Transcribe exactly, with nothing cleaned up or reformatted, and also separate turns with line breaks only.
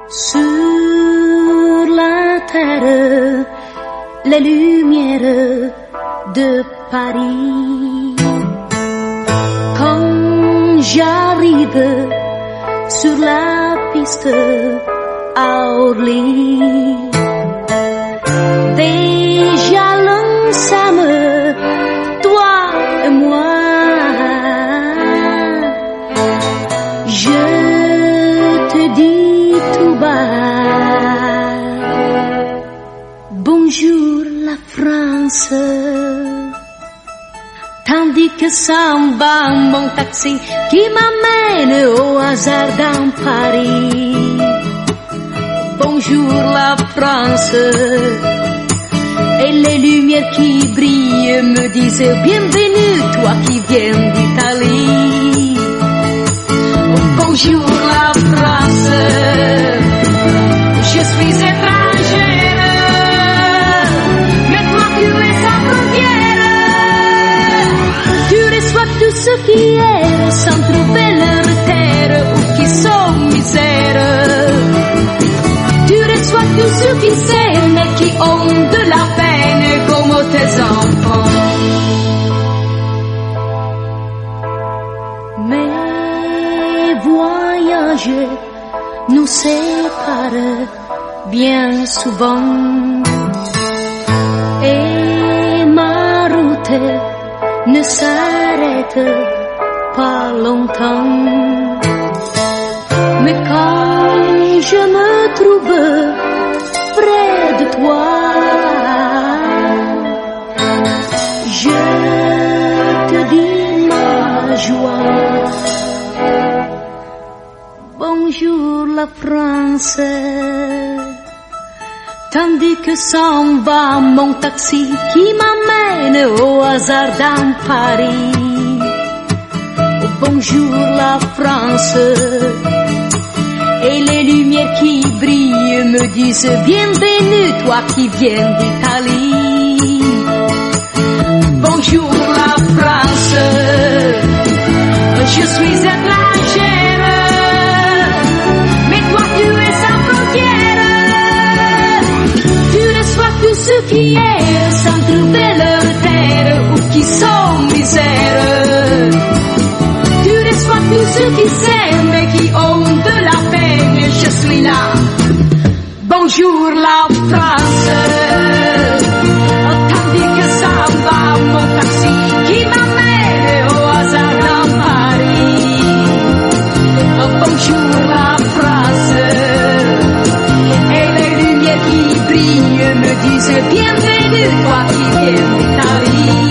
Sur la terre, les lumières de Paris. Quand j'arrive sur la piste à Orly, déjà l'ensemble, toi et moi, je te dis tout bas, bonjour la France. Tandis que s'en va mon taxi qui m'amène au hasard dans Paris. Bonjour la France. Et les lumières qui brillent me disent bienvenue toi qui viens d'Italie. Bonjour la France. Je suis étrangère, mais toi tu es sa frontière. Tu reçois tout ce qui est sans trouver leur terre ou qui sont misère. Tu reçois tout ce qui s'aiment mais qui ont de la peine comme tes enfants. Mes voyages nous séparent bien souvent et ma route ne s'arrête pas longtemps. Mais quand je me trouve près de toi, je te dis ma joie. Bonjour la France. Tandis que s'en va mon taxi qui m'amène au hasard dans Paris. Bonjour la France. Et les lumières qui brillent me disent bienvenue toi qui viens d'Italie. Bonjour la France. Je suis étrangère, mais toi tu es sans frontière. Tu reçois tout ce qui est sans trouver leur terre ou qui sont misère. Tu reçois tout ce qui s'aiment et qui ont de la peine. Je suis là. Bonjour la France. Tandis que ça va mon taxi qui m'amène au hasard dans Paris. Bonjour la France. Et les lumières qui brillent me disent bienvenue toi qui viens d'Italie.